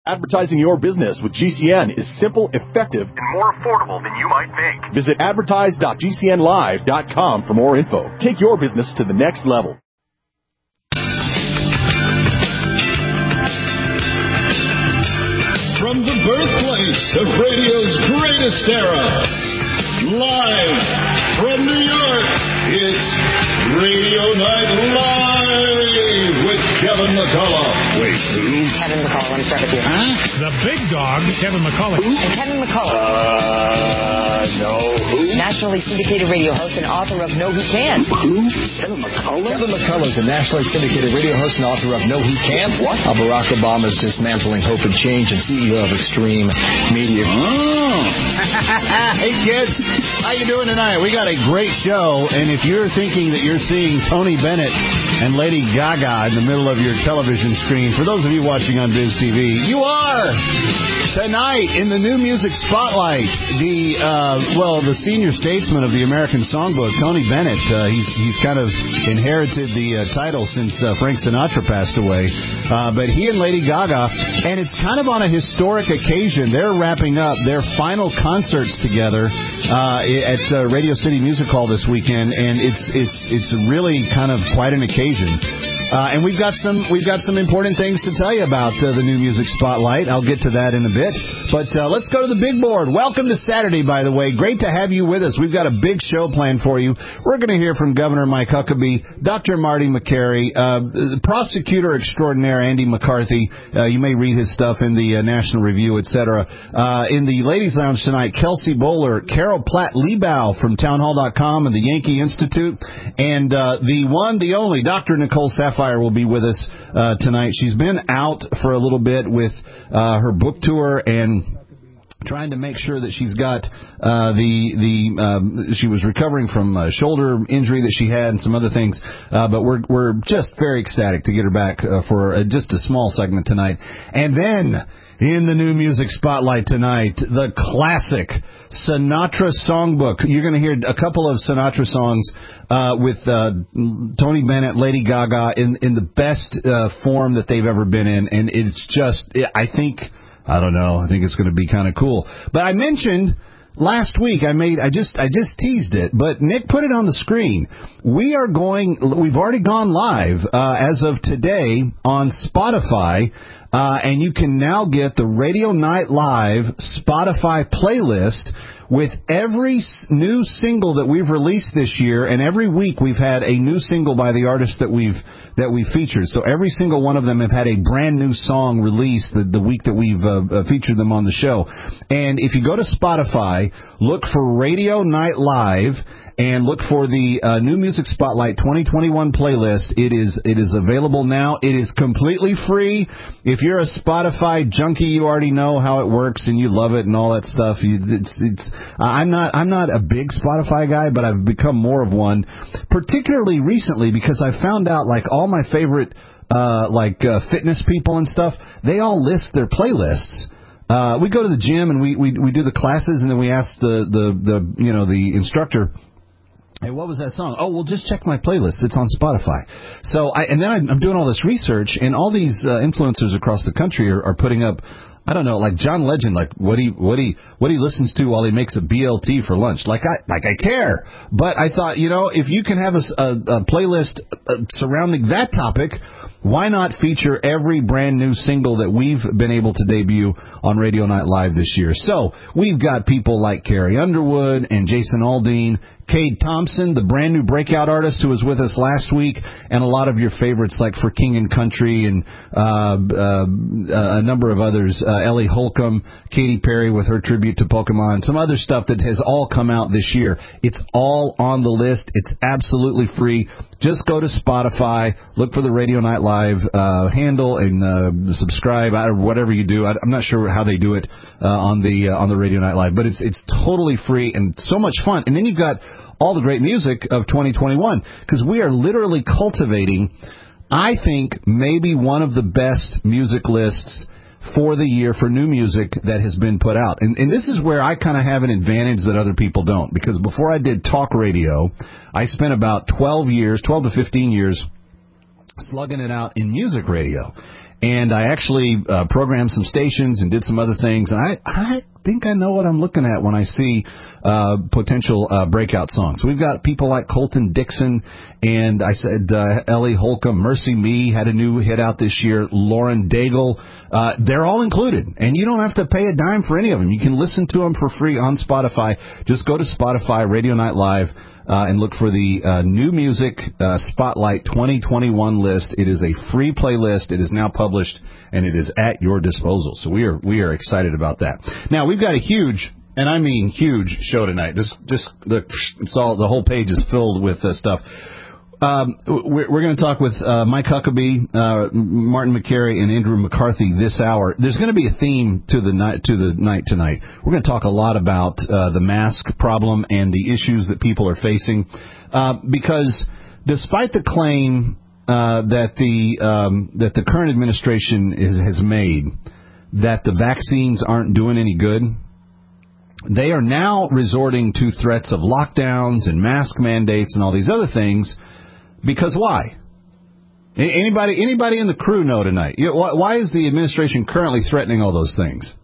Advertising your business with GCN is simple, effective, and more affordable than you might think. Visit advertise.gcnlive.com for more info. Take your business to the next level. From the birthplace of radio's greatest era, live from New York, it's Radio Night Live with Kevin McCullough. Wait, who? Kevin McCullough. Let me start with you. Huh? The big dog, Kevin McCullough. And Kevin McCullough. No. Who? Nationally syndicated radio host and author of Know Who Can't. Who? Kevin McCullough? Kevin McCullough is a nationally syndicated radio host and author of Know Who Can't. What? Barack Obama's Dismantling Hope and Change and CEO of Extreme Media. Oh. Hey, kids. How you doing tonight? We got a great show, and if you're thinking that you're seeing Tony Bennett and Lady Gaga in the middle of your television screen, for those of you watching on Biz TV, you are! Tonight, in the New Music Spotlight, the senior statesman of the American Songbook, Tony Bennett, he's kind of inherited the title since Frank Sinatra passed away, but he and Lady Gaga, and it's kind of on a historic occasion. They're wrapping up their final concerts together at Radio City Music Hall this weekend, and it's really kind of quite an occasion. And we've got some important things to tell you about the New Music Spotlight. I'll get to that in a bit. But let's go to the big board. Welcome to Saturday, by the way. Great to have you with us. We've got a big show planned for you. We're going to hear from Governor Mike Huckabee, Dr. Marty McCary, Prosecutor Extraordinaire Andy McCarthy. You may read his stuff in the National Review, etc. In the Ladies Lounge tonight, Kelsey Bowler, Carol Platt-Liebau from townhall.com and the Yankee Institute, and the one, the only, Dr. Nicole Sapphire will be with us tonight. She's been out for a little bit with her book tour and trying to make sure that she's got she was recovering from a shoulder injury that she had and some other things, but we're just very ecstatic to get her back for just a small segment tonight. And then in the New Music Spotlight tonight, the classic Sinatra Songbook. You're going to hear a couple of Sinatra songs with Tony Bennett, Lady Gaga in the best form that they've ever been in, and it's just, I think it's going to be kind of cool. But I mentioned last week, I just teased it, but Nick put it on the screen. We've already gone live as of today on Spotify. And you can now get the Radio Night Live Spotify playlist with every new single that we've released this year, and every week we've had a new single by the artist that we've featured. So every single one of them have had a brand new song released the week that we've featured them on the show. And if you go to Spotify, look for Radio Night Live, and look for the New Music Spotlight 2021 playlist. It is available now. It is completely free. If you're a Spotify junkie, you already know how it works and you love it and all that stuff. I'm not a big Spotify guy, but I've become more of one, particularly recently because I found out like all my favorite fitness people and stuff, they all list their playlists. We go to the gym and we do the classes, and then we ask the instructor, hey, what was that song? Oh, well, just check my playlist. It's on Spotify. So I'm doing all this research, and all these influencers across the country are putting up, I don't know, like John Legend, like what he listens to while he makes a BLT for lunch. I care. But I thought, if you can have a playlist surrounding that topic, why not feature every brand new single that we've been able to debut on Radio Night Live this year? So we've got people like Carrie Underwood and Jason Aldean, Cade Thompson, the brand new breakout artist who was with us last week, and a lot of your favorites like For King and Country and a number of others, Ellie Holcomb, Katy Perry with her tribute to Pokemon, some other stuff that has all come out this year. It's all on the list. It's absolutely free. Just go to Spotify, look for the Radio Night Live handle, and subscribe, or whatever you do. I'm not sure how they do it on the Radio Night Live, but it's totally free and so much fun. And then you've got all the great music of 2021, because we are literally cultivating, I think, maybe one of the best music lists for the year for new music that has been put out. And this is where I kind of have an advantage that other people don't, because before I did talk radio, I spent about 12 to 15 years slugging it out in music radio. And I actually programmed some stations and did some other things. And I think I know what I'm looking at when I see potential breakout songs. So we've got people like Colton Dixon, and I said Ellie Holcomb, Mercy Me had a new hit out this year, Lauren Daigle. They're all included, and you don't have to pay a dime for any of them. You can listen to them for free on Spotify. Just go to Spotify, Radio Night Live, and look for the New Music Spotlight 2021 list. It is a free playlist. It is now published, and it is at your disposal. So we are excited about that. Now, we've got a huge, and I mean huge, show tonight. The whole page is filled with stuff. We're going to talk with Mike Huckabee, Martin McCary, and Andrew McCarthy this hour. There's going to be a theme to the night tonight. We're going to talk a lot about the mask problem and the issues that people are facing, because despite the claim that the current administration has made that the vaccines aren't doing any good, they are now resorting to threats of lockdowns and mask mandates and all these other things. Because why? Anybody in the crew know tonight? Why is the administration currently threatening all those things?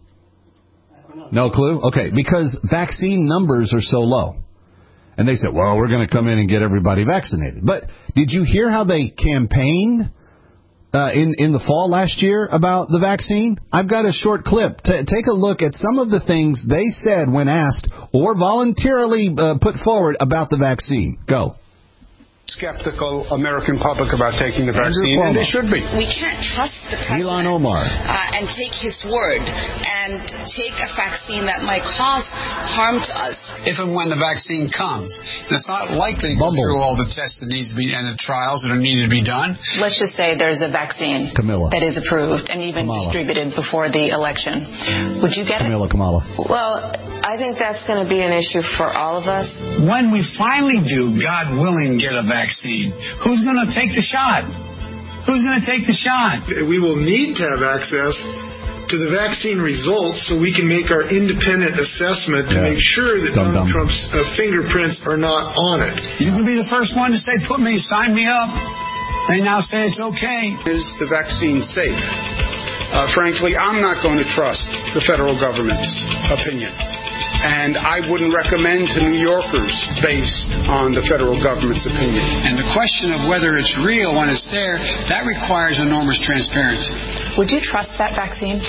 No clue? Okay, because vaccine numbers are so low. And they said, well, we're going to come in and get everybody vaccinated. But did you hear how they campaigned in the fall last year about the vaccine? I've got a short clip. Take a look at some of the things they said when asked or voluntarily put forward about the vaccine. Go. Skeptical American public about taking the vaccine, and they should be. We can't trust the president Ilhan Omar. And take his word and take a vaccine that might cause harm to us. If and when the vaccine comes, it's not likely to go through all the tests that needs to be and the trials that are needed to be done. Let's just say there's a vaccine that is approved and even distributed before the election. Would you get it? Kamala. Well, I think that's going to be an issue for all of us. When we finally do, God willing, get a vaccine, who's going to take the shot? Who's going to take the shot? We will need to have access to the vaccine results so we can make our independent assessment to make sure that Donald Trump's fingerprints are not on it. You can be the first one to say, sign me up. They now say it's okay. Is the vaccine safe? Frankly, I'm not going to trust the federal government's opinion. And I wouldn't recommend to New Yorkers based on the federal government's opinion. And the question of whether it's real when it's there, that requires enormous transparency. Would you trust that vaccine?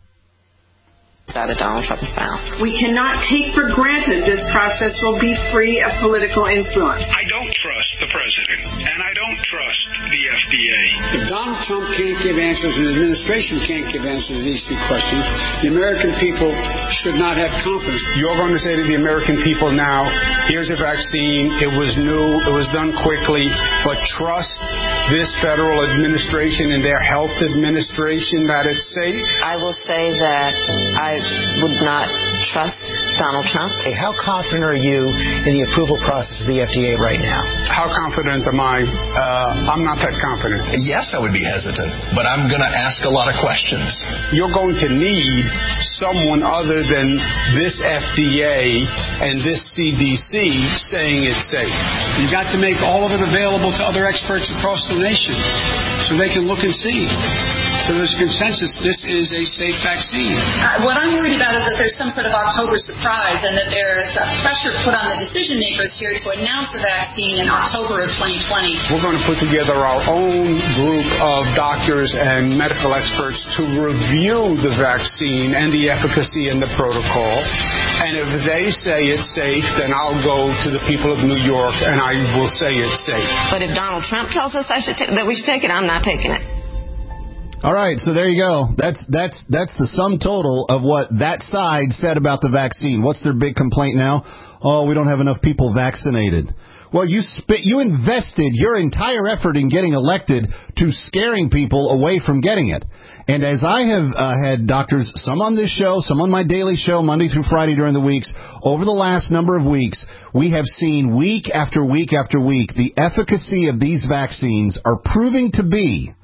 Out of Donald Trump's mouth. We cannot take for granted this process will be free of political influence. I don't trust the president, and I don't trust the FDA. If Donald Trump can't give answers and the administration can't give answers to these three questions, the American people should not have confidence. You're going to say to the American people now, here's a vaccine, it was new, it was done quickly, but trust this federal administration and their health administration that it's safe? I will say that I would not trust Donald Trump. Hey, how confident are you in the approval process of the FDA right now? How confident am I? I'm not that confident. Yes, I would be hesitant, but I'm going to ask a lot of questions. You're going to need someone other than this FDA and this CDC saying it's safe. You got to make all of it available to other experts across the nation so they can look and see. So there's consensus this is a safe vaccine. What I'm worried about is that there's some sort of October surprise and that there's pressure put on the decision makers here to announce the vaccine in October of 2020. We're going to put together our own group of doctors and medical experts to review the vaccine and the efficacy and the protocol. And if they say it's safe, then I'll go to the people of New York and I will say it's safe. But if Donald Trump tells us that we should take it, I'm not taking it. All right, so there you go. That's the sum total of what that side said about the vaccine. What's their big complaint now? Oh, we don't have enough people vaccinated. Well, you invested your entire effort in getting elected to scaring people away from getting it. And as I have had doctors, some on this show, some on my daily show, Monday through Friday during the weeks, over the last number of weeks, we have seen week after week after week the efficacy of these vaccines are proving to be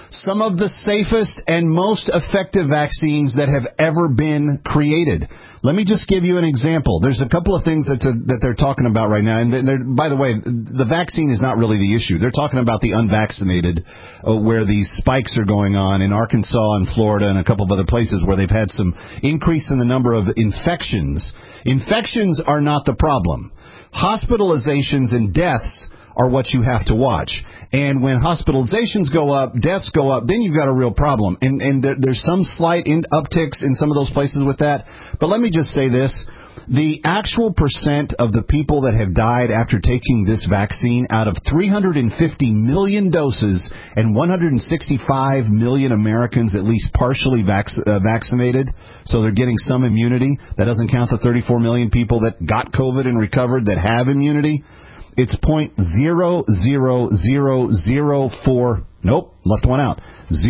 some of the safest and most effective vaccines that have ever been created. Let me just give you an example. There's a couple of things that they're talking about right now. And by the way, the vaccine is not really the issue. They're talking about the unvaccinated, where these spikes are going on in Arkansas and Florida and a couple of other places where they've had some increase in the number of infections. Infections are not the problem. Hospitalizations and deaths are what you have to watch. And when hospitalizations go up, deaths go up, then you've got a real problem. And there's some slight upticks in some of those places with that. But let me just say this. The actual percent of the people that have died after taking this vaccine out of 350 million doses and 165 million Americans at least partially vaccinated, so they're getting some immunity. That doesn't count the 34 million people that got COVID and recovered that have immunity. It's 0.00004. Nope, left one out.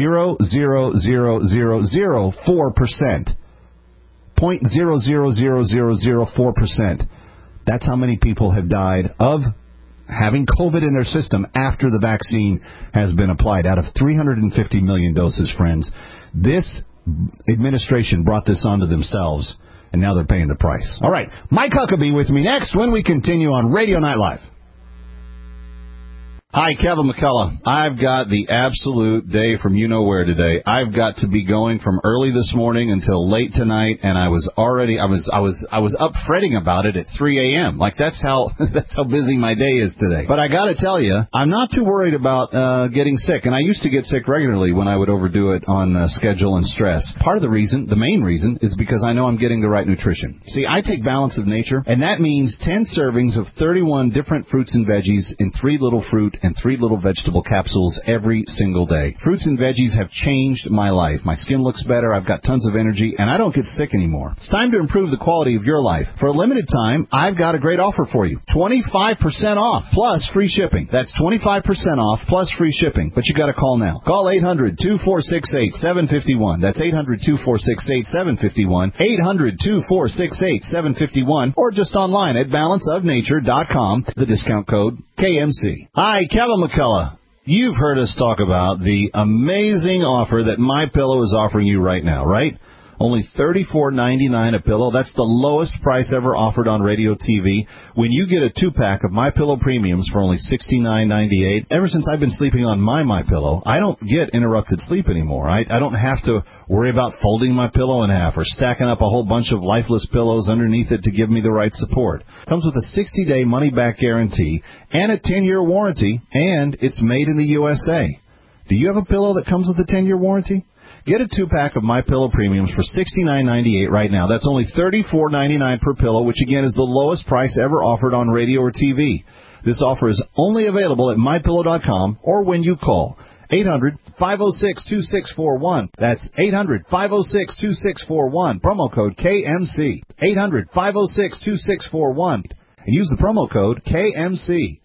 0.00004%. 0.00004%. That's how many people have died of having COVID in their system after the vaccine has been applied out of 350 million doses, friends. This administration brought this onto themselves, and now they're paying the price. All right, Mike Huckabee with me next when we continue on Radio Night Live. Hi, Kevin McCullough. I've got the absolute day from you-know-where today. I've got to be going from early this morning until late tonight, and I was up fretting about it at 3 a.m. Like, that's how busy my day is today. But I got to tell you, I'm not too worried about getting sick, and I used to get sick regularly when I would overdo it on schedule and stress. Part of the reason, the main reason, is because I know I'm getting the right nutrition. See, I take Balance of Nature, and that means 10 servings of 31 different fruits and veggies in 3 little fruit and 3 little vegetable capsules every single day. Fruits and veggies have changed my life. My skin looks better, I've got tons of energy, and I don't get sick anymore. It's time to improve the quality of your life. For a limited time, I've got a great offer for you. 25% off plus free shipping. That's 25% off plus free shipping. But you got to call now. Call 800-2468-751. That's 800-2468-751. 800-2468-751. Or just online at balanceofnature.com. The discount code KMC. Hi, Kevin McCullough. You've heard us talk about the amazing offer that MyPillow is offering you right now, right? Only $34.99 a pillow. That's the lowest price ever offered on radio TV. When you get a 2-pack of MyPillow Premiums for only $69.98, ever since I've been sleeping on my MyPillow, I don't get interrupted sleep anymore. I don't have to worry about folding my pillow in half or stacking up a whole bunch of lifeless pillows underneath it to give me the right support. Comes with a 60-day money-back guarantee and a 10-year warranty, and it's made in the USA. Do you have a pillow that comes with a 10-year warranty? Get a 2-pack of MyPillow Premiums for $69.98 right now. That's only $34.99 per pillow, which again is the lowest price ever offered on radio or TV. This offer is only available at MyPillow.com or when you call 800-506-2641. That's 800-506-2641. Promo code KMC. 800-506-2641. And use the promo code KMC.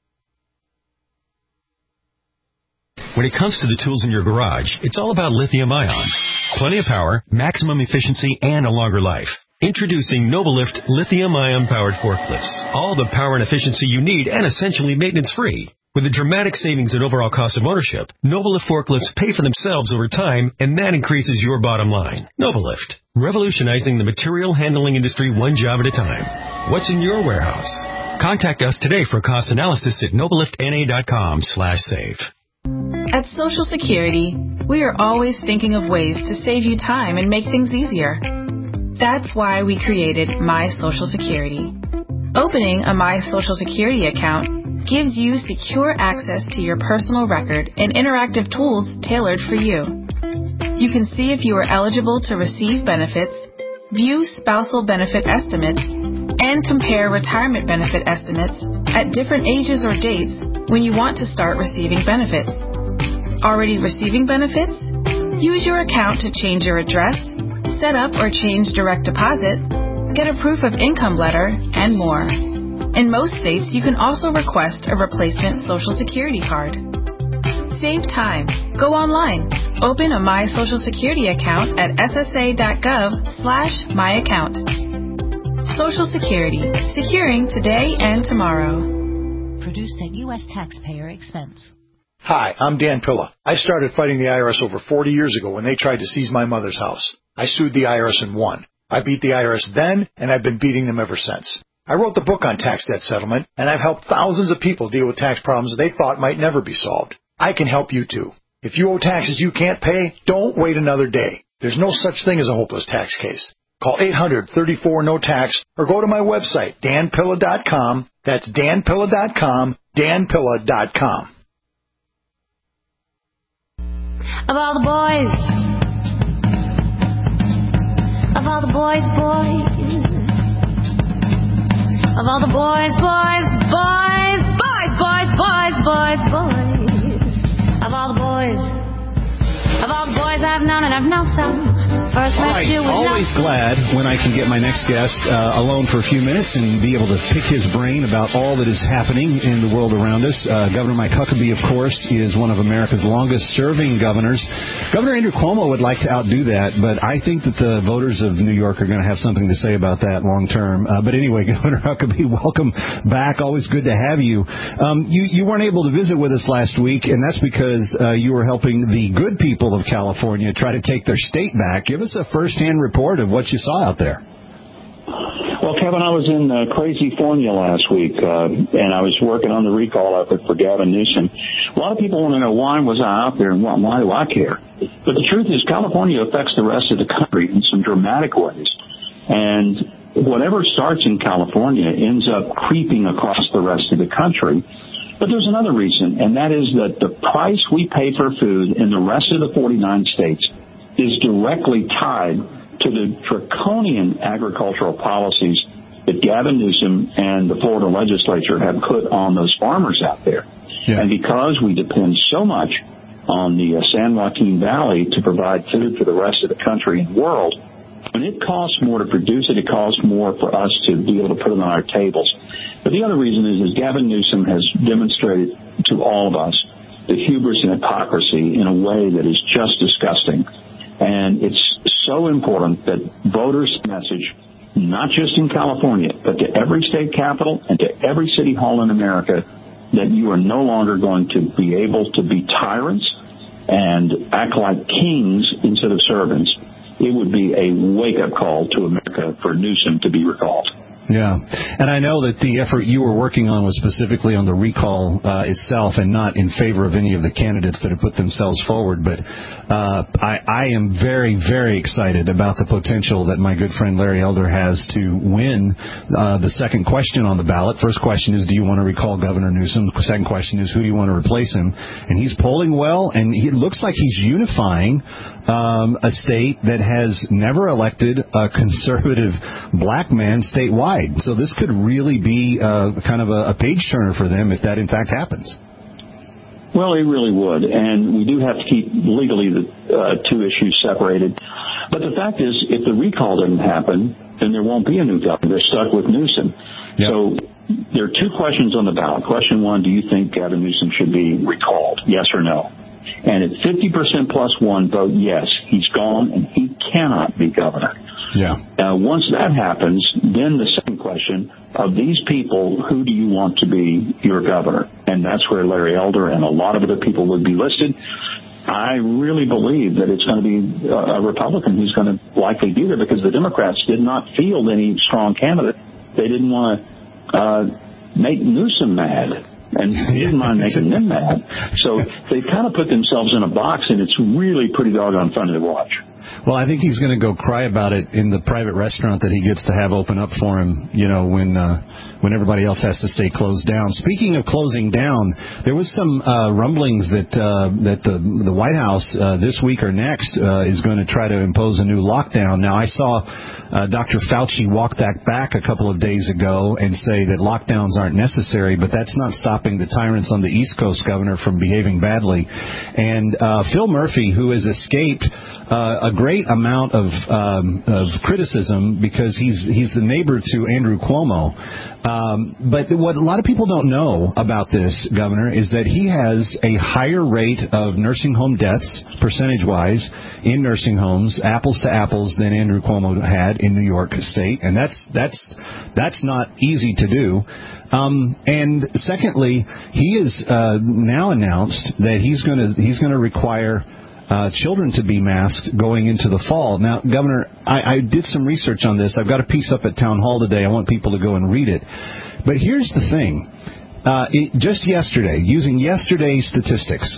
When it comes to the tools in your garage, it's all about lithium-ion. Plenty of power, maximum efficiency, and a longer life. Introducing Novalift lithium-ion powered forklifts. All the power and efficiency you need and essentially maintenance-free. With a dramatic savings in overall cost of ownership, Novalift forklifts pay for themselves over time, and that increases your bottom line. Novalift, revolutionizing the material handling industry one job at a time. What's in your warehouse? Contact us today for a cost analysis at nobaliftna.com/save. At Social Security, we are always thinking of ways to save you time and make things easier. That's why we created My Social Security. Opening a My Social Security account gives you secure access to your personal record and interactive tools tailored for you. You can see if you are eligible to receive benefits, view spousal benefit estimates, and compare retirement benefit estimates at different ages or dates when you want to start receiving benefits. Already receiving benefits? Use your account to change your address, set up or change direct deposit, get a proof of income letter, and more. In most states, you can also request a replacement Social Security card. Save time. Go online. Open a My Social Security account at ssa.gov/myaccount. Social Security. Securing today and tomorrow. Produced at U.S. taxpayer expense. Hi, I'm Dan Pilla. I started fighting the IRS over 40 years ago when they tried to seize my mother's house. I sued the IRS and won. I beat the IRS then, and I've been beating them ever since. I wrote the book on tax debt settlement, and I've helped thousands of people deal with tax problems they thought might never be solved. I can help you too. If you owe taxes you can't pay, don't wait another day. There's no such thing as a hopeless tax case. Call 800-34-NO-TAX or go to my website, danpilla.com. That's danpilla.com, danpilla.com. Of all the boys, of all the boys, of all the boys, of all the boys I've known, and I've known some. First met you with always glad when I can get my next guest alone for a few minutes and be able to pick his brain about all that is happening in the world around us. Governor Mike Huckabee, of course, is one of America's longest-serving governors. Governor Andrew Cuomo would like to outdo that, but I think that the voters of New York are going to have something to say about that long term. But anyway, Governor Huckabee, welcome back. Always good to have you. You weren't able to visit with us last week, and that's because you were helping the good people of California try to take their state back. Give us a first-hand report of what you saw out there. Well, Kevin, I was in Crazyfornia last week, and I was working on the recall effort for Gavin Newsom. A lot of people want to know why was I out there and why do I care? But the truth is California affects the rest of the country in some dramatic ways. And whatever starts in California ends up creeping across the rest of the country. But there's another reason, and that is that the price we pay for food in the rest of the 49 states is directly tied to the draconian agricultural policies that Gavin Newsom and the Florida legislature have put on those farmers out there. Yeah. And because we depend so much on the San Joaquin Valley to provide food for the rest of the country and world, when it costs more to produce it, it costs more for us to be able to put it on our tables. But the other reason is Gavin Newsom has demonstrated to all of us the hubris and hypocrisy in a way that is just disgusting. And it's so important that voters message, not just in California, but to every state capital and to every city hall in America, that you are no longer going to be able to be tyrants and act like kings instead of servants. It would be a wake-up call to America for Newsom to be recalled. Yeah, and I know that the effort you were working on was specifically on the recall itself and not in favor of any of the candidates that have put themselves forward, but I am very, very excited about the potential that my good friend Larry Elder has to win the second question on the ballot. First question is, do you want to recall Governor Newsom? The second question is, who do you want to replace him? And he's polling well, and it looks like he's unifying a state that has never elected a conservative black man statewide. So this could really be kind of a page-turner for them if that, in fact, happens. Well, it really would, and we do have to keep legally the two issues separated. But the fact is, if the recall doesn't happen, then there won't be a new governor. They're stuck with Newsom. Yep. So there are two questions on the ballot. Question one, do you think Gavin Newsom should be recalled, yes or no? And at 50% plus one vote yes, he's gone and he cannot be governor. Yeah. Once that happens, then the second question, of these people, who do you want to be your governor? And that's where Larry Elder and a lot of other people would be listed. I really believe that it's going to be a Republican who's going to likely be there because the Democrats did not field any strong candidate. They didn't want to make Newsom mad. And he didn't mind making them mad. So they kind of put themselves in a box, and it's really pretty doggone funny to watch. Well, I think he's going to go cry about it in the private restaurant that he gets to have open up for him, you know, when everybody else has to stay closed down. Speaking of closing down, there was some rumblings that the White House this week or next is going to try to impose a new lockdown. Now, I saw Dr. Fauci walk that back a couple of days ago and say that lockdowns aren't necessary, but that's not stopping the tyrants on the East Coast, Governor, from behaving badly. And Phil Murphy, who has escaped a great amount of criticism because he's the neighbor to Andrew Cuomo. But what a lot of people don't know about this, Governor, is that he has a higher rate of nursing home deaths, percentage-wise, in nursing homes, apples to apples, than Andrew Cuomo had in New York State, and that's not easy to do. And secondly, he has now announced that he's going to require children to be masked going into the fall. Now, Governor, I did some research on this. I've got a piece up at Town Hall today. I want people to go and read it. But here's the thing. Just yesterday, using yesterday's statistics,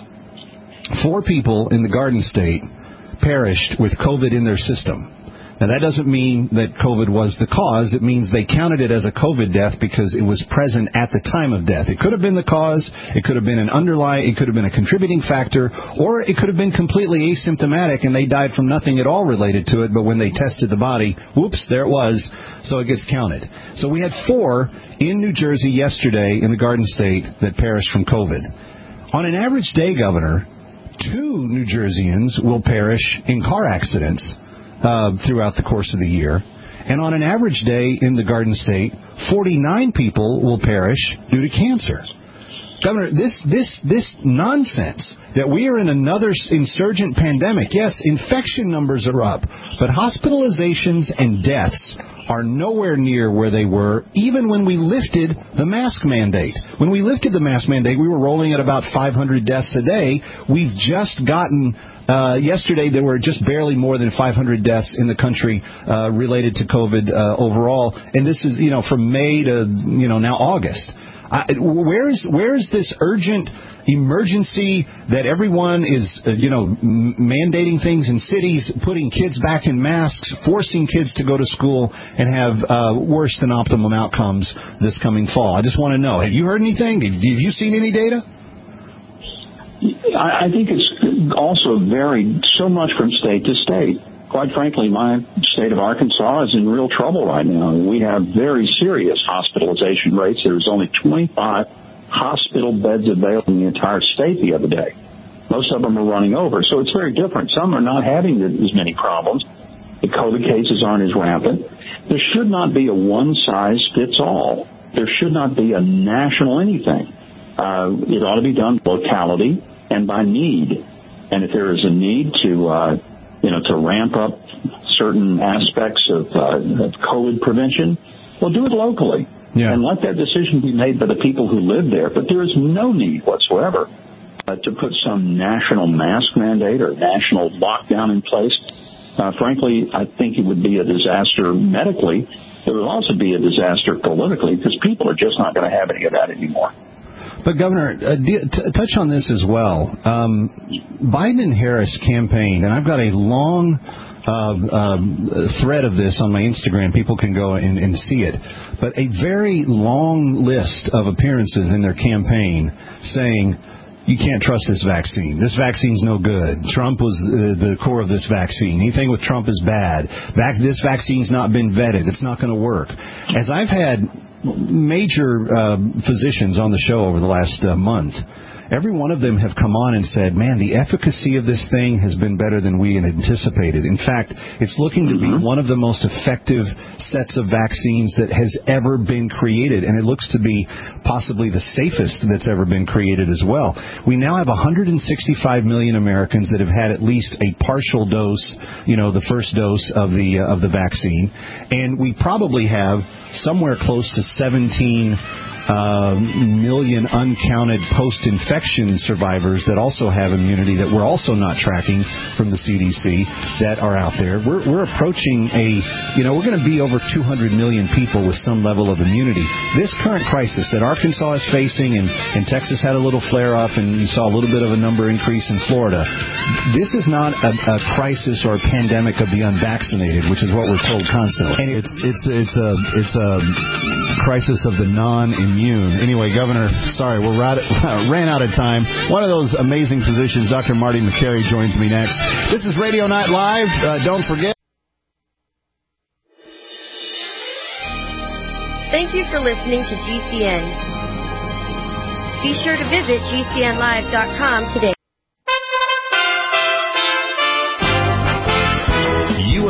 4 people in the Garden State perished with COVID in their system. Now, that doesn't mean that COVID was the cause. It means they counted it as a COVID death because it was present at the time of death. It could have been the cause. It could have been an underlying. It could have been a contributing factor, or it could have been completely asymptomatic and they died from nothing at all related to it. But when they tested the body, whoops, there it was. So it gets counted. So we had 4 in New Jersey yesterday in the Garden State that perished from COVID. On an average day, Governor, 2 New Jerseyans will perish in car accidents throughout the course of the year. And on an average day in the Garden State, 49 people will perish due to cancer. Governor, this nonsense that we are in another insurgent pandemic. Yes, infection numbers are up, but hospitalizations and deaths are nowhere near where they were even when we lifted the mask mandate. When we lifted the mask mandate, we were rolling at about 500 deaths a day. We've just gotten... yesterday, there were just barely more than 500 deaths in the country related to COVID overall, and this is from May to now August. Where's this urgent emergency that everyone is mandating things in cities, putting kids back in masks, forcing kids to go to school and have worse than optimum outcomes this coming fall? I just want to know, have you heard anything? Have you seen any data? I think it's also varied so much from state to state. Quite frankly, my state of Arkansas is in real trouble right now. We have very serious hospitalization rates. There's only 25 hospital beds available in the entire state the other day. Most of them are running over, so it's very different. Some are not having as many problems. The COVID cases aren't as rampant. There should not be a one-size-fits-all. There should not be a national anything. It ought to be done locality and by need. And if there is a need to ramp up certain aspects of COVID prevention, well, do it locally. Yeah. And let that decision be made by the people who live there. But there is no need whatsoever to put some national mask mandate or national lockdown in place. Frankly, I think it would be a disaster medically. It would also be a disaster politically because people are just not going to have any of that anymore. But, Governor, touch on this as well. Biden and Harris campaigned, and I've got a long thread of this on my Instagram. People can go and see it. But a very long list of appearances in their campaign saying, you can't trust this vaccine. This vaccine's no good. Trump was the core of this vaccine. Anything with Trump is bad. This vaccine's not been vetted. It's not going to work. As I've had major physicians on the show over the last month, every one of them have come on and said, man, the efficacy of this thing has been better than we had anticipated. In fact, it's looking to be one of the most effective sets of vaccines that has ever been created, and it looks to be possibly the safest that's ever been created as well. We now have 165 million Americans that have had at least a partial dose, the first dose of the vaccine, and we probably have somewhere close to 17 million uncounted post-infection survivors that also have immunity that we're also not tracking from the CDC that are out there. We're approaching we're going to be over 200 million people with some level of immunity. This current crisis that Arkansas is facing, and Texas had a little flare-up, and you saw a little bit of a number increase in Florida, this is not a crisis or a pandemic of the unvaccinated, which is what we're told constantly. And it's a crisis of the non-immune. Anyway, Governor, sorry, we ran out of time. One of those amazing physicians, Dr. Marty McCary, joins me next. This is Radio Night Live. Don't forget. Thank you for listening to GCN. Be sure to visit GCNlive.com today.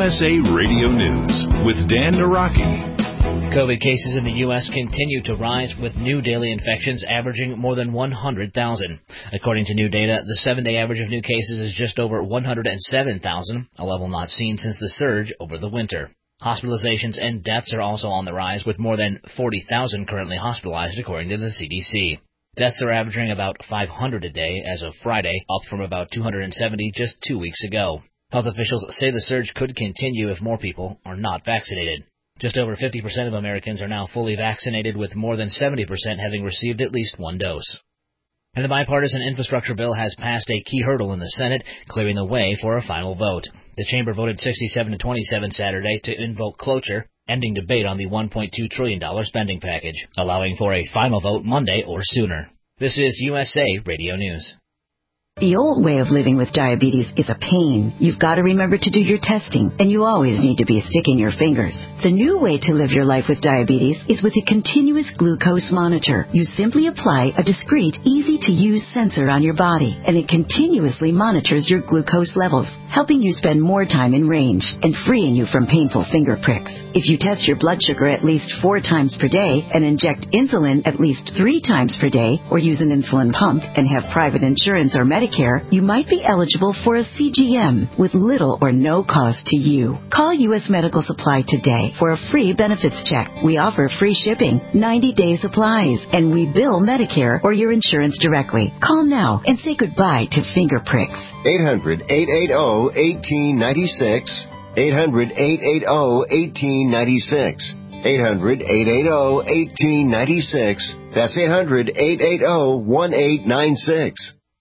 USA Radio News with Dan Naraki. COVID cases in the U.S. continue to rise, with new daily infections averaging more than 100,000. According to new data, the 7-day average of new cases is just over 107,000, a level not seen since the surge over the winter. Hospitalizations and deaths are also on the rise, with more than 40,000 currently hospitalized, according to the CDC. Deaths are averaging about 500 a day as of Friday, up from about 270 just 2 weeks ago. Health officials say the surge could continue if more people are not vaccinated. Just over 50% of Americans are now fully vaccinated, with more than 70% having received at least one dose. And the bipartisan infrastructure bill has passed a key hurdle in the Senate, clearing the way for a final vote. The chamber voted 67-27 Saturday to invoke cloture, ending debate on the $1.2 trillion spending package, allowing for a final vote Monday or sooner. This is USA Radio News. The old way of living with diabetes is a pain. You've got to remember to do your testing, and you always need to be sticking your fingers. The new way to live your life with diabetes is with a continuous glucose monitor. You simply apply a discreet, easy-to-use sensor on your body, and it continuously monitors your glucose levels, helping you spend more time in range and freeing you from painful finger pricks. If you test your blood sugar at least 4 times per day and inject insulin at least 3 times per day, or use an insulin pump and have private insurance or Medicare, you might be eligible for a CGM with little or no cost to you. Call U.S. Medical Supply today for a free benefits check. We offer free shipping, 90-day supplies, and we bill Medicare or your insurance directly. Call now and say goodbye to finger pricks. 800-880-1896. 800-880-1896. 800-880-1896. That's 800-880-1896.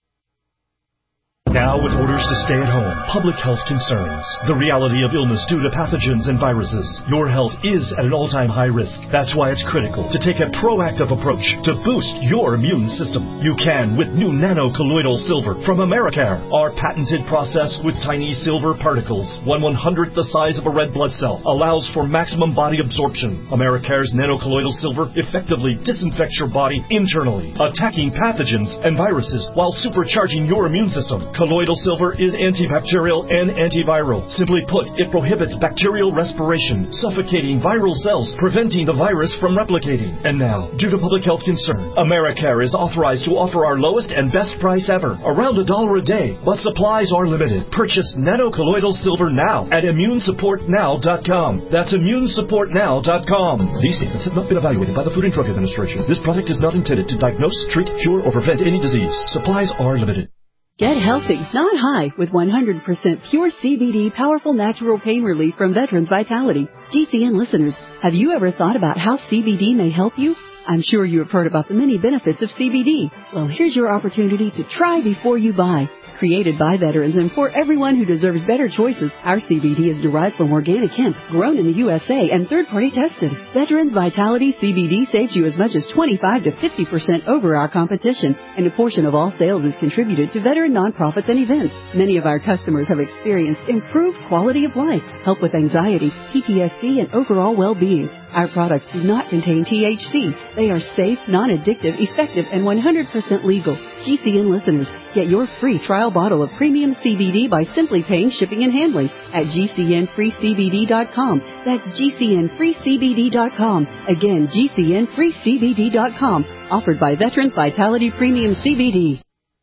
Now, with orders to stay at home, public health concerns, the reality of illness due to pathogens and viruses, your health is at an all-time high risk. That's why it's critical to take a proactive approach to boost your immune system. You can with new nano-colloidal silver from Americare. Our patented process with tiny silver particles, 1/100th the size of a red blood cell, allows for maximum body absorption. Americare's nano-colloidal silver effectively disinfects your body internally, attacking pathogens and viruses while supercharging your immune system. Colloidal silver is antibacterial and antiviral. Simply put, it prohibits bacterial respiration, suffocating viral cells, preventing the virus from replicating. And now, due to public health concern, Americare is authorized to offer our lowest and best price ever, around $1 a day, but supplies are limited. Purchase nano-colloidal silver now at immunesupportnow.com. That's immunesupportnow.com. These statements have not been evaluated by the Food and Drug Administration. This product is not intended to diagnose, treat, cure, or prevent any disease. Supplies are limited. Get healthy, not high, with 100% pure CBD powerful natural pain relief from Veterans Vitality. GCN listeners, have you ever thought about how CBD may help you? I'm sure you have heard about the many benefits of CBD. Well, here's your opportunity to try before you buy. Created by veterans and for everyone who deserves better choices, our CBD is derived from organic hemp, grown in the USA and third-party tested. Veterans Vitality CBD saves you as much as 25 to 50% over our competition, and a portion of all sales is contributed to veteran nonprofits and events. Many of our customers have experienced improved quality of life, help with anxiety, PTSD, and overall well-being. Our products do not contain THC. They are safe, non-addictive, effective, and 100% legal. GCN listeners, get your free trial bottle of premium CBD by simply paying shipping and handling at GCNFreeCBD.com. That's GCNFreeCBD.com. Again, GCNFreeCBD.com. Offered by Veterans Vitality Premium CBD.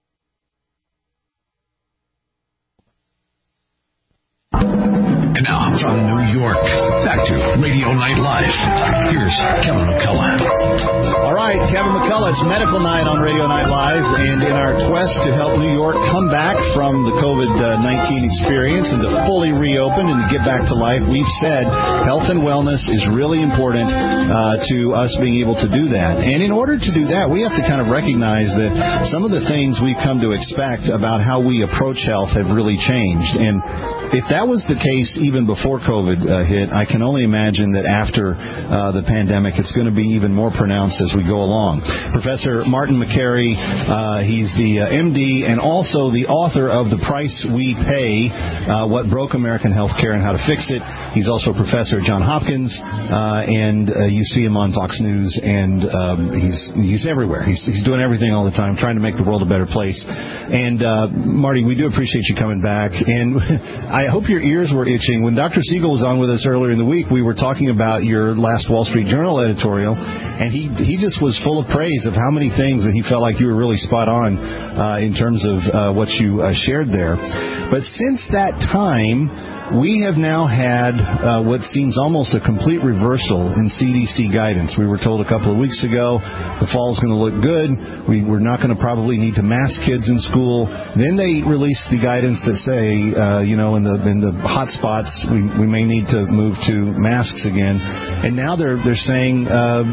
And now from New York, back to Radio Night Live. Here's Kevin McCullough. All right, Kevin McCullough, it's Medical Night on Radio Night Live, and in our quest to help New York come back from the COVID-19 experience and to fully reopen and to get back to life, we've said health and wellness is really important to us being able to do that. And in order to do that, we have to kind of recognize that some of the things we've come to expect about how we approach health have really changed. And if that was the case even before COVID hit, I can only imagine imagine that after the pandemic, it's going to be even more pronounced as we go along. Professor Martin Makary, he's the MD and also the author of The Price We Pay, What Broke American Healthcare and How to Fix It. He's also a professor at Johns Hopkins, and you see him on Fox News, and he's everywhere. He's doing everything all the time, trying to make the world a better place. And Marty, we do appreciate you coming back, and I hope your ears were itching. When Dr. Siegel was on with us earlier in the week, we were talking about your last Wall Street Journal editorial, and he just was full of praise of how many things that he felt like you were really spot on in terms of what you shared there. But since that time, we have now had what seems almost a complete reversal in CDC guidance. We were told a couple of weeks ago the fall is going to look good. We're not going to probably need to mask kids in school. Then they released the guidance that say, in the hot spots, we may need to move to masks again. And now they're saying,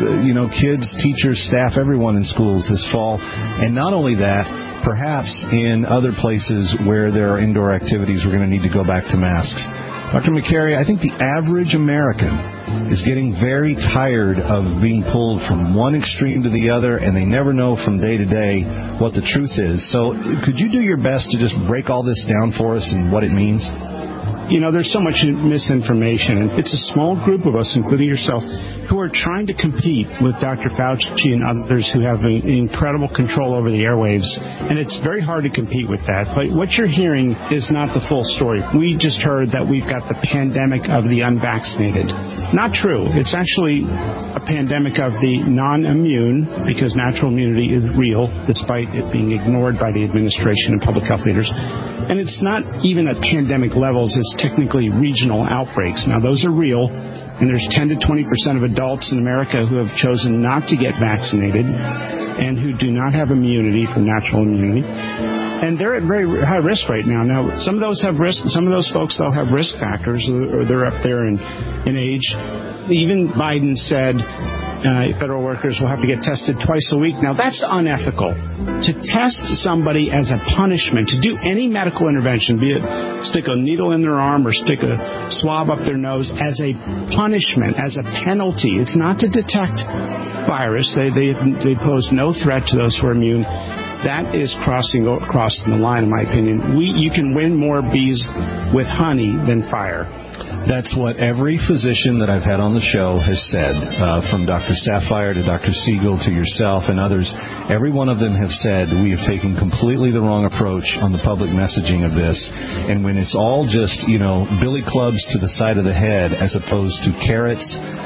kids, teachers, staff, everyone in schools this fall. And not only that, perhaps in other places where there are indoor activities, we're going to need to go back to masks. Dr. Makary, I think the average American is getting very tired of being pulled from one extreme to the other, and they never know from day to day what the truth is. So could you do your best to just break all this down for us and what it means? There's so much misinformation, and it's a small group of us, including yourself, who are trying to compete with Dr. Fauci and others who have incredible control over the airwaves, and it's very hard to compete with that. But what you're hearing is not the full story. We just heard that we've got the pandemic of the unvaccinated. Not true. It's actually a pandemic of the non-immune, because natural immunity is real, despite it being ignored by the administration and public health leaders. And it's not even at pandemic levels. It's technically regional outbreaks. Now, those are real, and there's 10 to 20% of adults in America who have chosen not to get vaccinated and who do not have immunity from natural immunity. And they're at very high risk right now. Now, some of those have risk. Some of those folks, though, have risk factors, or they're up there in age. Even Biden said federal workers will have to get tested twice a week. Now, that's unethical. To test somebody as a punishment, to do any medical intervention, be it stick a needle in their arm or stick a swab up their nose, as a punishment, as a penalty. It's not to detect virus. They pose no threat to those who are immune. That is crossing the line, in my opinion. You can win more bees with honey than fire. That's what every physician that I've had on the show has said, from Dr. Sapphire to Dr. Siegel to yourself and others. Every one of them have said we have taken completely the wrong approach on the public messaging of this. And when it's all just, billy clubs to the side of the head as opposed to carrots,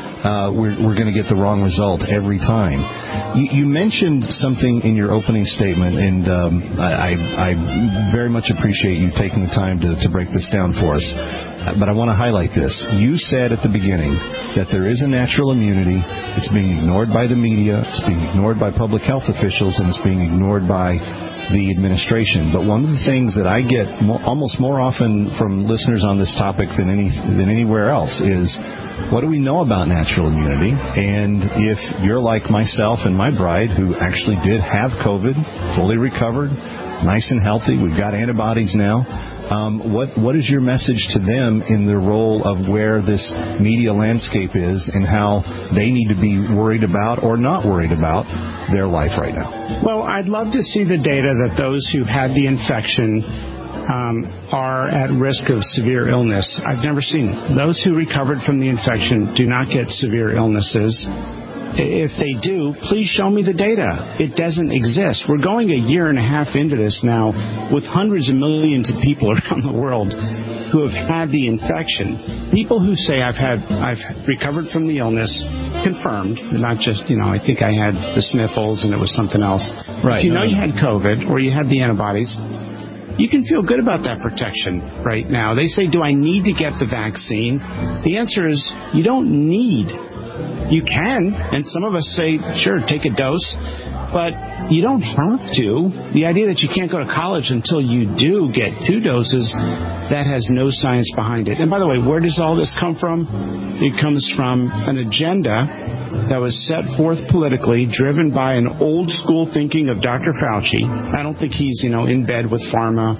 we're going to get the wrong result every time. You mentioned something in your opening statement, and I very much appreciate you taking the time to break this down for us. But I want to highlight this. You said at the beginning that there is a natural immunity. It's being ignored by the media. It's being ignored by public health officials, and it's being ignored by the administration. But one of the things that I get almost more often from listeners on this topic than anywhere else is, what do we know about natural immunity? And if you're like myself and my bride, who actually did have COVID, fully recovered, nice and healthy, we've got antibodies now, what is your message to them in the role of where this media landscape is and how they need to be worried about or not worried about their life right now? Well, I'd love to see the data that those who had the infection are at risk of severe illness. I've never seen it. Those who recovered from the infection do not get severe illnesses. If they do, please show me the data. It doesn't exist. We're going a year and a half into this now with hundreds of millions of people around the world who have had the infection. People who say I've recovered from the illness, confirmed, not just, I think I had the sniffles and it was something else. Right. If you know you had COVID or you had the antibodies, you can feel good about that protection right now. They say, do I need to get the vaccine? The answer is, you don't need. You can, and some of us say, sure, take a dose, but you don't have to. The idea that you can't go to college until you do get 2 doses, that has no science behind it. And by the way, where does all this come from? It comes from an agenda that was set forth politically, driven by an old school thinking of Dr. Fauci. I don't think he's, in bed with pharma.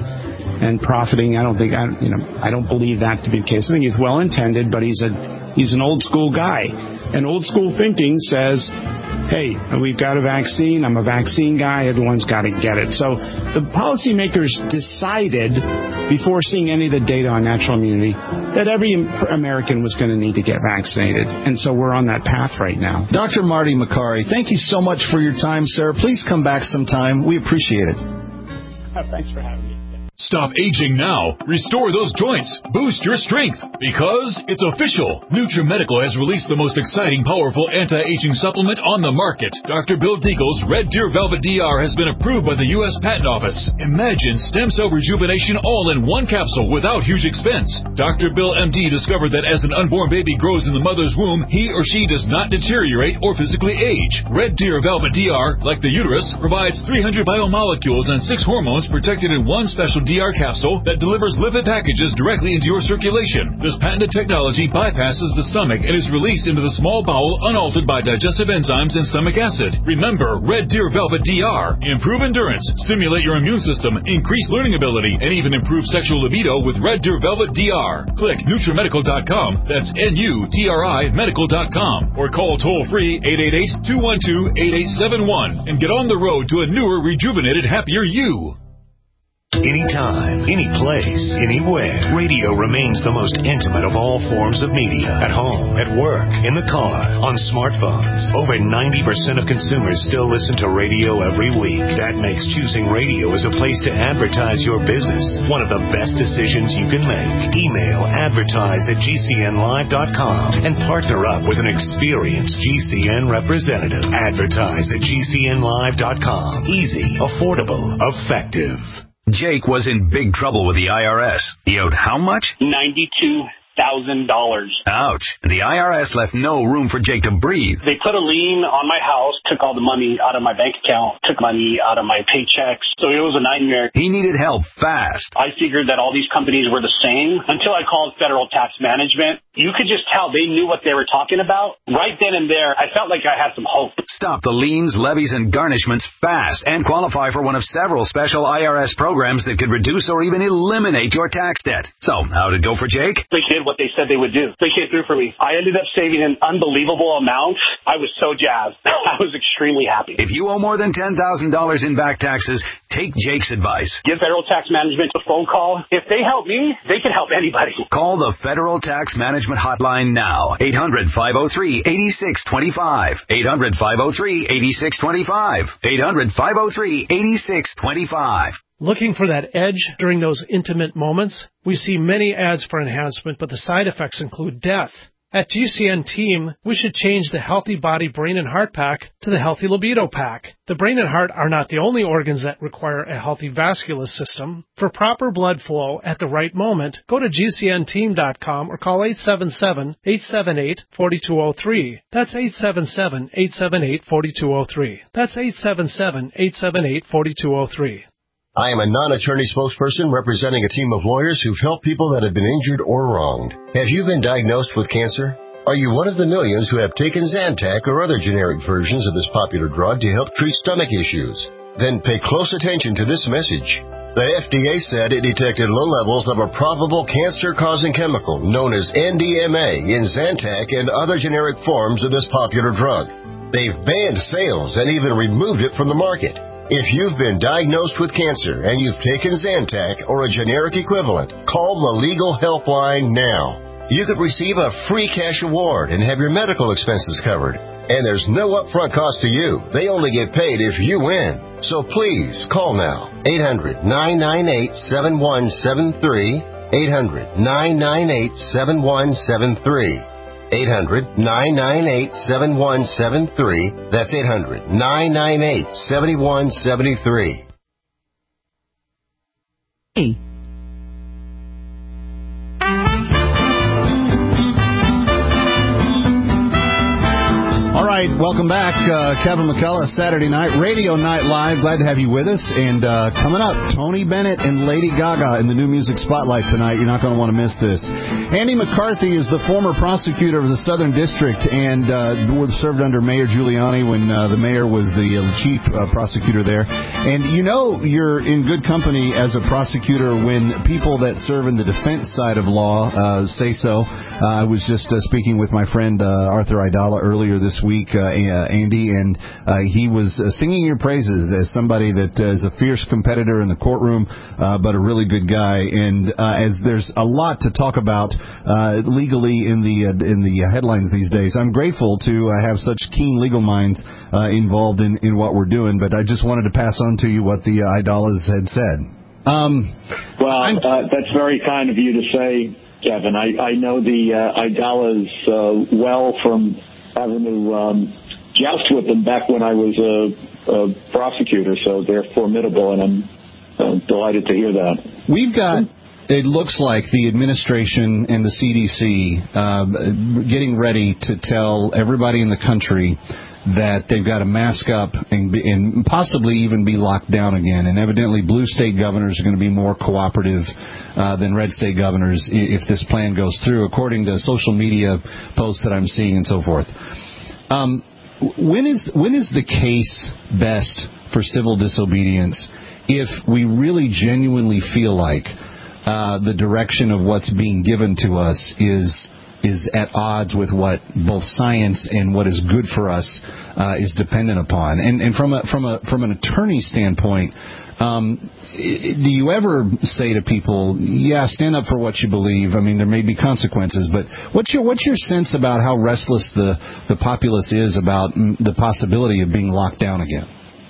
and profiting. I don't believe that to be the case. I think he's well intended, but he's an old school guy. And old school thinking says, hey, we've got a vaccine. I'm a vaccine guy. Everyone's got to get it. So the policymakers decided, before seeing any of the data on natural immunity, that every American was going to need to get vaccinated. And so we're on that path right now. Dr. Marty Makary, thank you so much for your time, sir. Please come back sometime. We appreciate it. Thanks for having me. Stop aging now. Restore those joints. Boost your strength. Because it's official. NutriMedical has released the most exciting, powerful anti-aging supplement on the market. Dr. Bill Deagle's Red Deer Velvet DR has been approved by the U.S. Patent Office. Imagine stem cell rejuvenation all in one capsule without huge expense. Dr. Bill MD discovered that as an unborn baby grows in the mother's womb, he or she does not deteriorate or physically age. Red Deer Velvet DR, like the uterus, provides 300 biomolecules and 6 hormones protected in one special DR capsule that delivers lipid packages directly into your circulation. This patented technology bypasses the stomach and is released into the small bowel unaltered by digestive enzymes and stomach acid. Remember, Red Deer Velvet DR. Improve endurance, stimulate your immune system, increase learning ability, and even improve sexual libido with Red Deer Velvet DR. Click NutriMedical.com, that's NUTRI Medical.com, or call toll-free 888-212-8871 and get on the road to a newer, rejuvenated, happier you. Anytime, any place, anywhere, radio remains the most intimate of all forms of media. At home, at work, in the car, on smartphones. Over 90% of consumers still listen to radio every week. That makes choosing radio as a place to advertise your business one of the best decisions you can make. Email advertise@gcnlive.com and partner up with an experienced GCN representative. Advertise@gcnlive.com. Easy, affordable, effective. Jake was in big trouble with the IRS. He owed how much? $92,000. Ouch. And the IRS left no room for Jake to breathe. They put a lien on my house, took all the money out of my bank account, took money out of my paychecks. So it was a nightmare. He needed help fast. I figured that all these companies were the same until I called Federal Tax Management. You could just tell they knew what they were talking about. Right then and there, I felt like I had some hope. Stop the liens, levies, and garnishments fast and qualify for one of several special IRS programs that could reduce or even eliminate your tax debt. So, how did it go for Jake? They did what they said they would do. They came through for me. I ended up saving an unbelievable amount. I was so jazzed. I was extremely happy. If you owe more than $10,000 in back taxes, take Jake's advice. Give Federal Tax Management a phone call. If they help me, they can help anybody. Call the Federal Tax Management Hotline now. 800-503-8625. 800-503-8625. 800-503-8625. Looking for that edge during those intimate moments? We see many ads for enhancement, but the side effects include death. At GCN Team, we should change the Healthy Body, Brain, and Heart Pack to the Healthy Libido Pack. The brain and heart are not the only organs that require a healthy vascular system. For proper blood flow at the right moment, go to GCNteam.com or call 877-878-4203. That's 877-878-4203. That's 877-878-4203. I am a non-attorney spokesperson representing a team of lawyers who've helped people that have been injured or wronged. Have you been diagnosed with cancer? Are you one of the millions who have taken Zantac or other generic versions of this popular drug to help treat stomach issues? Then pay close attention to this message. The FDA said it detected low levels of a probable cancer-causing chemical known as NDMA in Zantac and other generic forms of this popular drug. They've banned sales and even removed it from the market. If you've been diagnosed with cancer and you've taken Zantac or a generic equivalent, call the Legal Helpline now. You could receive a free cash award and have your medical expenses covered. And there's no upfront cost to you. They only get paid if you win. So please, call now. 800-998-7173. 800-998-7173. 800-998-7173. That's 800-998-7173. Hey. All right, right, welcome back. Kevin McCullough, Saturday Night, Radio Night Live. Glad to have you with us. And coming up, Tony Bennett and Lady Gaga in the New Music Spotlight tonight. You're not going to want to miss this. Andy McCarthy is the former prosecutor of the Southern District and served under Mayor Giuliani when the mayor was the chief prosecutor there. And you know you're in good company as a prosecutor when people that serve in the defense side of law say so. I was just speaking with my friend Arthur Aidala earlier this week, Andy, and he was singing your praises as somebody that is a fierce competitor in the courtroom, but a really good guy. And as there's a lot to talk about legally in the headlines these days, I'm grateful to have such keen legal minds involved in what we're doing. But I just wanted to pass on to you what the Aidalas had said. That's very kind of you to say, Kevin. I know the Aidalas well from having to joust with them back when I was a prosecutor, so they're formidable, and I'm delighted to hear that. We've got, it looks like, the administration and the CDC getting ready to tell everybody in the country that they've got to mask up and possibly even be locked down again. And evidently blue state governors are going to be more cooperative than red state governors if this plan goes through, according to social media posts that I'm seeing and so forth. When is the case best for civil disobedience if we really genuinely feel like the direction of what's being given to us is at odds with what both science and what is good for us is dependent upon? And from an attorney standpoint, do you ever say to people, yeah, stand up for what you believe? I mean, there may be consequences, but what's your sense about how restless the populace is about the possibility of being locked down again?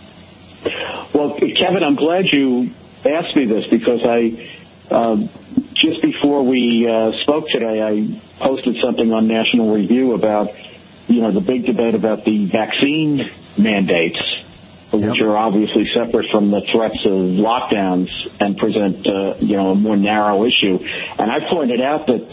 Well, Kevin, I'm glad you asked me this, because just before we spoke today, I posted something on National Review about, the big debate about the vaccine mandates, which are obviously separate from the threats of lockdowns and present, a more narrow issue. And I pointed out that,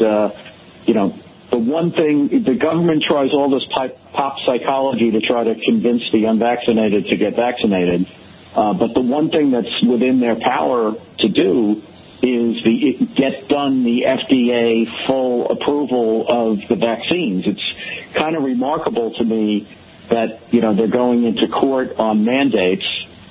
the one thing, the government tries all this pop psychology to try to convince the unvaccinated to get vaccinated. But the one thing that's within their power to do is get done the FDA full approval of the vaccines. It's kind of remarkable to me that, they're going into court on mandates,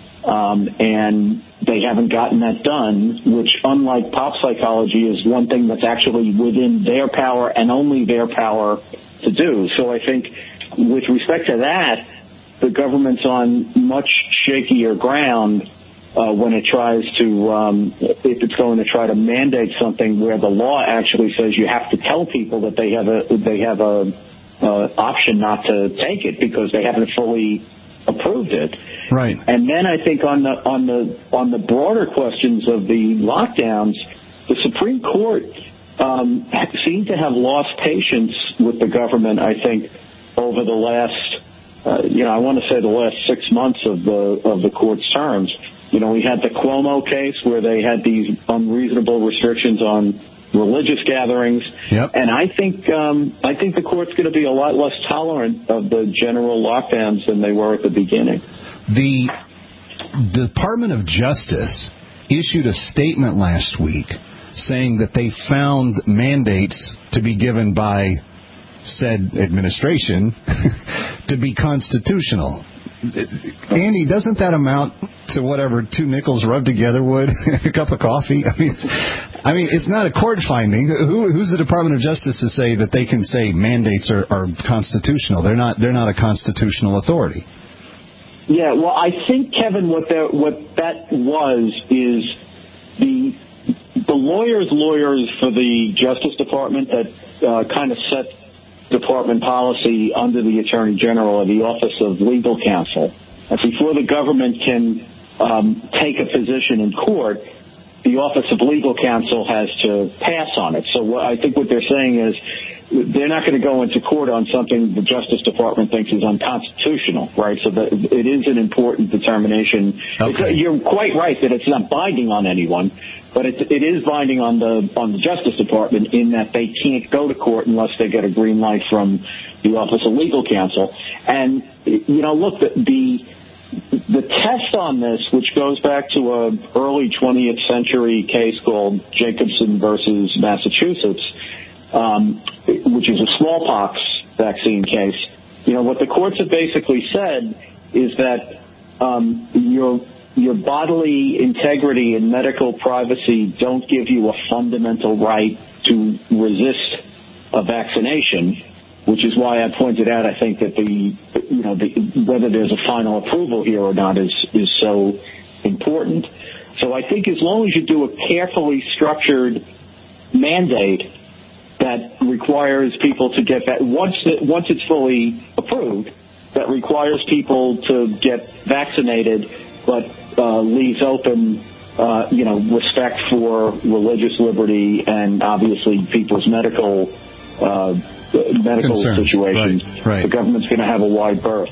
and they haven't gotten that done, which, unlike pop psychology, is one thing that's actually within their power and only their power to do. So I think with respect to that, the government's on much shakier ground when it tries to, if it's going to try to mandate something where the law actually says you have to tell people that they have a option not to take it because they haven't fully approved it. Right. And then I think on the broader questions of the lockdowns, the Supreme Court seemed to have lost patience with the government, I think, over the last, I want to say the last 6 months of the court's terms. We had the Cuomo case where they had these unreasonable restrictions on religious gatherings. Yep. And I think the court's going to be a lot less tolerant of the general lockdowns than they were at the beginning. The Department of Justice issued a statement last week saying that they found mandates to be given by said administration to be constitutional. Andy, doesn't that amount to whatever 2 nickels rubbed together would a cup of coffee? I mean, it's not a court finding. Who's the Department of Justice to say that they can say mandates are constitutional? They're not a constitutional authority. Yeah, well, I think, Kevin, what that was is the lawyers for the Justice Department that kind of set department policy under the Attorney General or the Office of Legal Counsel. And before the government can take a position in court, the Office of Legal Counsel has to pass on it. So I think what they're saying is they're not going to go into court on something the Justice Department thinks is unconstitutional, right? So that it is an important determination. Okay. You're quite right that it's not binding on anyone, But it is binding on the Justice Department in that they can't go to court unless they get a green light from the Office of Legal Counsel. And, look, the test on this, which goes back to a early 20th century case called Jacobson versus Massachusetts, which is a smallpox vaccine case, what the courts have basically said is that your bodily integrity and medical privacy don't give you a fundamental right to resist a vaccination, which is why I pointed out, I think that whether there's a final approval here or not is so important. So I think as long as you do a carefully structured mandate that requires people to get that, once it's fully approved, that requires people to get vaccinated, but leaves open, respect for religious liberty and obviously people's medical concerns. Situations. Right. The government's going to have a wide berth.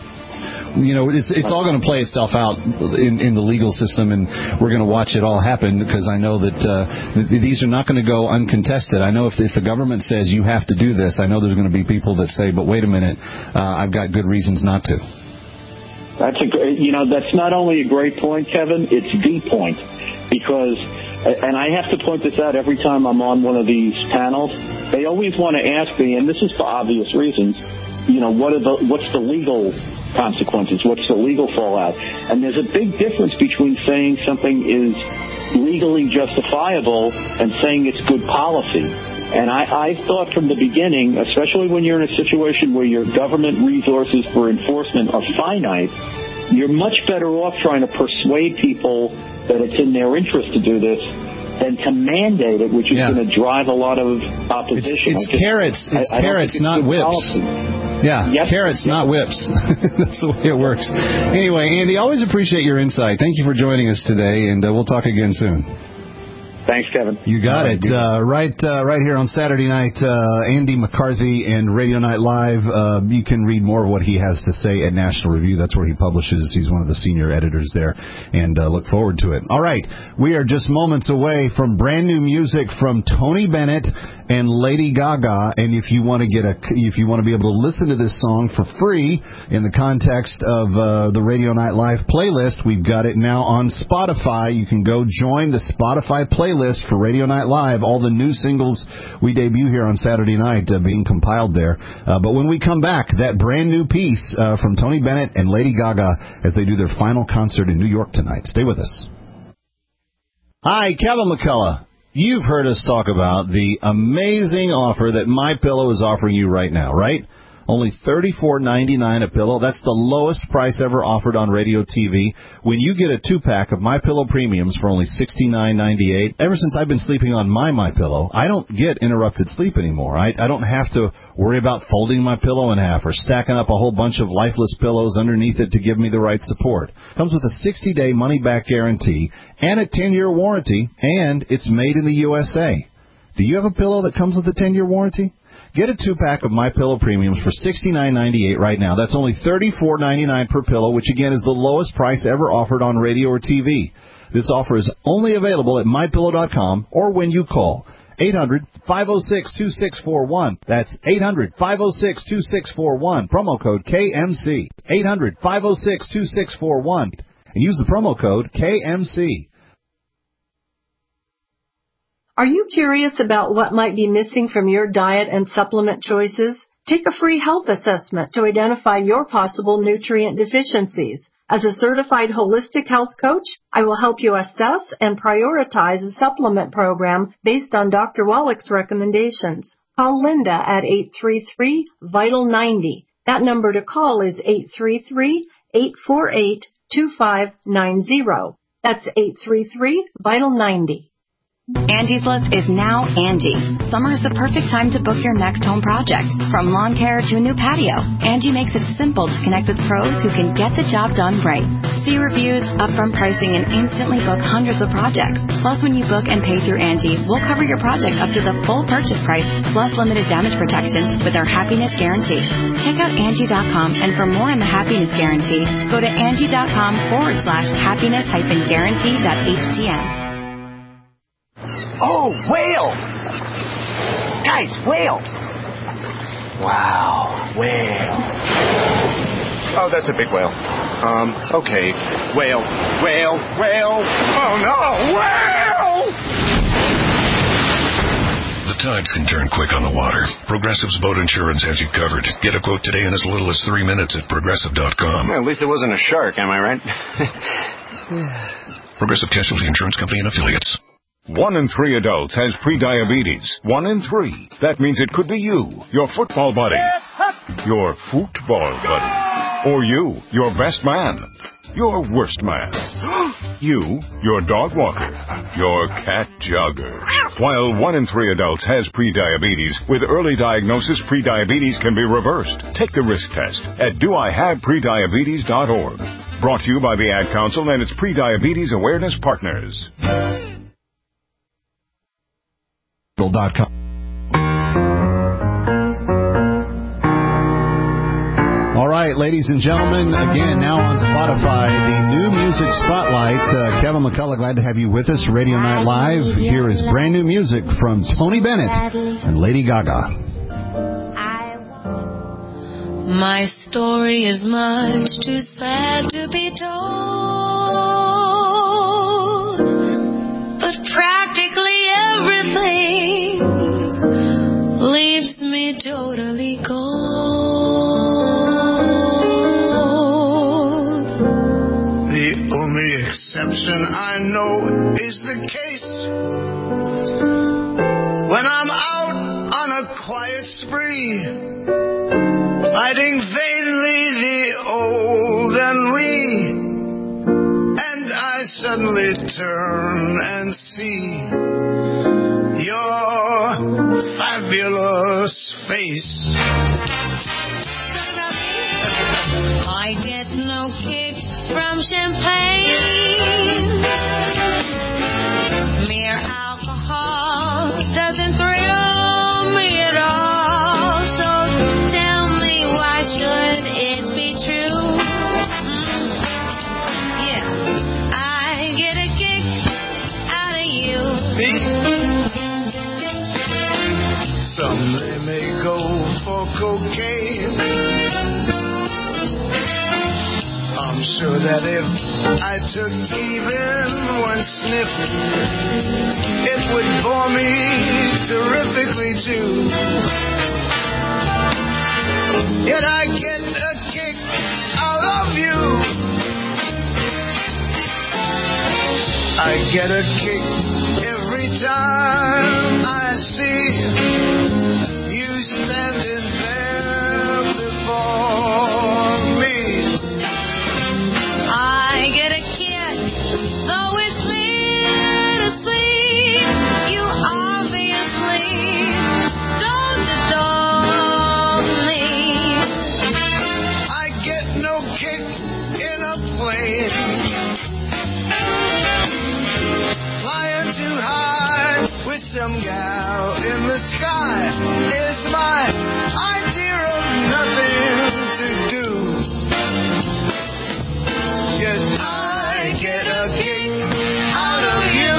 It's all going to play itself out in the legal system, and we're going to watch it all happen, because I know that these are not going to go uncontested. I know if the government says you have to do this, I know there's going to be people that say, but wait a minute, I've got good reasons not to. That's that's not only a great point, Kevin, it's the point, because, and I have to point this out every time I'm on one of these panels, they always want to ask me, and this is for obvious reasons, what's the legal consequences? What's the legal fallout? And there's a big difference between saying something is legally justifiable and saying it's good policy. And I thought from the beginning, especially when you're in a situation where your government resources for enforcement are finite, you're much better off trying to persuade people that it's in their interest to do this than to mandate it, which is going to drive a lot of opposition. It's carrots. It's carrots, not whips. Policy. Yeah, yes, carrots, not whips. That's the way it works. Anyway, Andy, always appreciate your insight. Thank you for joining us today, and we'll talk again soon. Thanks, Kevin. You got it. Right here on Saturday night, Andy McCarthy and Radio Night Live. You can read more of what he has to say at National Review. That's where he publishes. He's one of the senior editors there, and look forward to it. All right, we are just moments away from brand new music from Tony Bennett and Lady Gaga. And if you want to be able to listen to this song for free in the context of the Radio Night Live playlist, we've got it now on Spotify. You can go join the Spotify playlist for Radio Night Live, all the new singles we debut here on Saturday night being compiled there. But when we come back, that brand new piece from Tony Bennett and Lady Gaga as they do their final concert in New York tonight. Stay with us. Hi, Kevin McCullough. You've heard us talk about the amazing offer that MyPillow is offering you right now, right? Only $34.99 a pillow. That's the lowest price ever offered on radio TV. When you get a 2-pack of MyPillow Premiums for only $69.98, ever since I've been sleeping on my MyPillow, I don't get interrupted sleep anymore. I don't have to worry about folding my pillow in half or stacking up a whole bunch of lifeless pillows underneath it to give me the right support. Comes with a 60-day money-back guarantee and a 10-year warranty, and it's made in the USA. Do you have a pillow that comes with a 10-year warranty? Get a 2-pack of MyPillow Premiums for $69.98 right now. That's only $34.99 per pillow, which again is the lowest price ever offered on radio or TV. This offer is only available at MyPillow.com or when you call 800-506-2641. That's 800-506-2641. Promo code KMC. 800-506-2641. And use the promo code KMC. Are you curious about what might be missing from your diet and supplement choices? Take a free health assessment to identify your possible nutrient deficiencies. As a certified holistic health coach, I will help you assess and prioritize a supplement program based on Dr. Wallach's recommendations. Call Linda at 833-VITAL-90. That number to call is 833-848-2590. That's 833-VITAL-90. Angie's List is now Angie. Summer is the perfect time to book your next home project. From lawn care to a new patio, Angie makes it simple to connect with pros who can get the job done right. See reviews, upfront pricing, and instantly book hundreds of projects. Plus, when you book and pay through Angie, we'll cover your project up to the full purchase price, plus limited damage protection with our Happiness Guarantee. Check out Angie.com, and for more on the Happiness Guarantee, go to Angie.com/happiness-guarantee.htm. Oh, whale! Guys, whale! Wow, whale. Oh, that's a big whale. Okay. Whale. Oh, no, whale! The tides can turn quick on the water. Progressive's boat insurance has you covered. Get a quote today in as little as 3 minutes at Progressive.com. Well, at least it wasn't a shark, am I right? Progressive Casualty Insurance Company and Affiliates. 1 in 3 adults has prediabetes. 1 in 3. That means it could be you, your football buddy, your football buddy, or you, your best man, your worst man, you, your dog walker, your cat jogger. While 1 in 3 adults has prediabetes, with early diagnosis, prediabetes can be reversed. Take the risk test at doihaveprediabetes.org. Brought to you by the Ad Council and its Prediabetes Awareness Partners. All right, ladies and gentlemen, again, now on Spotify, the New Music Spotlight. Kevin McCullough, glad to have you with us. Radio Night Live. Here is brand new music from Tony Bennett and Lady Gaga. My story is much too sad to be told, but practically everything leaves me totally cold. The only exception I know is the case when I'm out on a quiet spree, fighting vainly the old and weak, and I suddenly turn and see your fabulous face. I get no kick from champagne. Mere alcohol doesn't thrill me at all. So tell me, why should it be true? Yeah, I get a kick out of you. Some may go for cocaine. I'm sure that if I took even one sniff, it would bore me terrifically too. Yet I get a kick out of you. I get a kick every time I see you standing there before me. I get a kick, though it's clear to see you obviously don't adore me. I get no kick in a plane, flying too high with some gal in the sky is my idea of nothing to do. Yes, I get a kick out of you.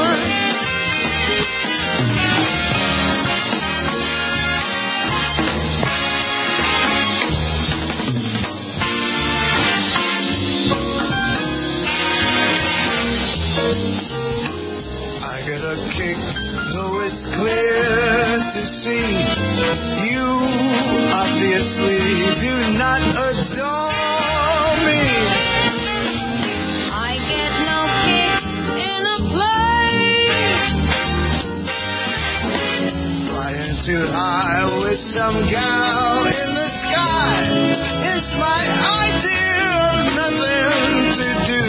I get a kick, though it's clear to see you obviously do not adore me. I get no kick in a plane, Flying too high with some gal in the sky is my idea of nothing to do.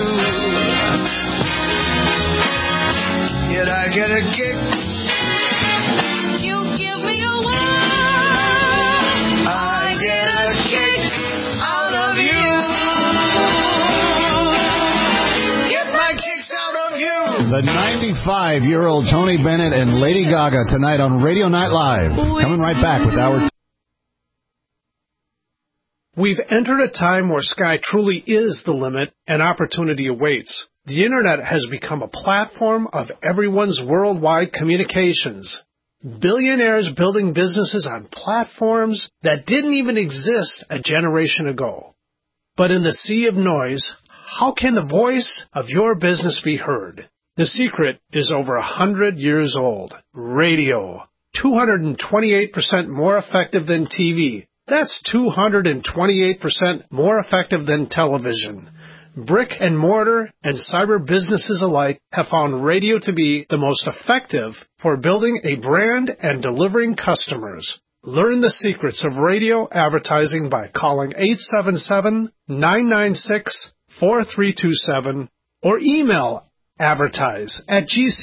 Yet I get a kick. you give me a whirl. I get a kick out of you. Get my kicks out of you. The 95-year-old Tony Bennett and Lady Gaga tonight on Radio Night Live. Coming right back with our We've entered a time where sky truly is the limit and opportunity awaits. The Internet has become a platform of everyone's worldwide communications. Billionaires building businesses on platforms that didn't even exist a generation ago. But in the sea of noise, how can the voice of your business be heard? The secret is over 100 years old. Radio. 228% more effective than TV. That's 228% more effective than television. Brick and mortar and cyber businesses alike have found radio to be the most effective for building a brand and delivering customers. Learn the secrets of radio advertising by calling 877-996-4327 or email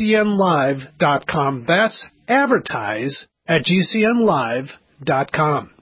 advertise@gcnlive.com. That's advertise@gcnlive.com.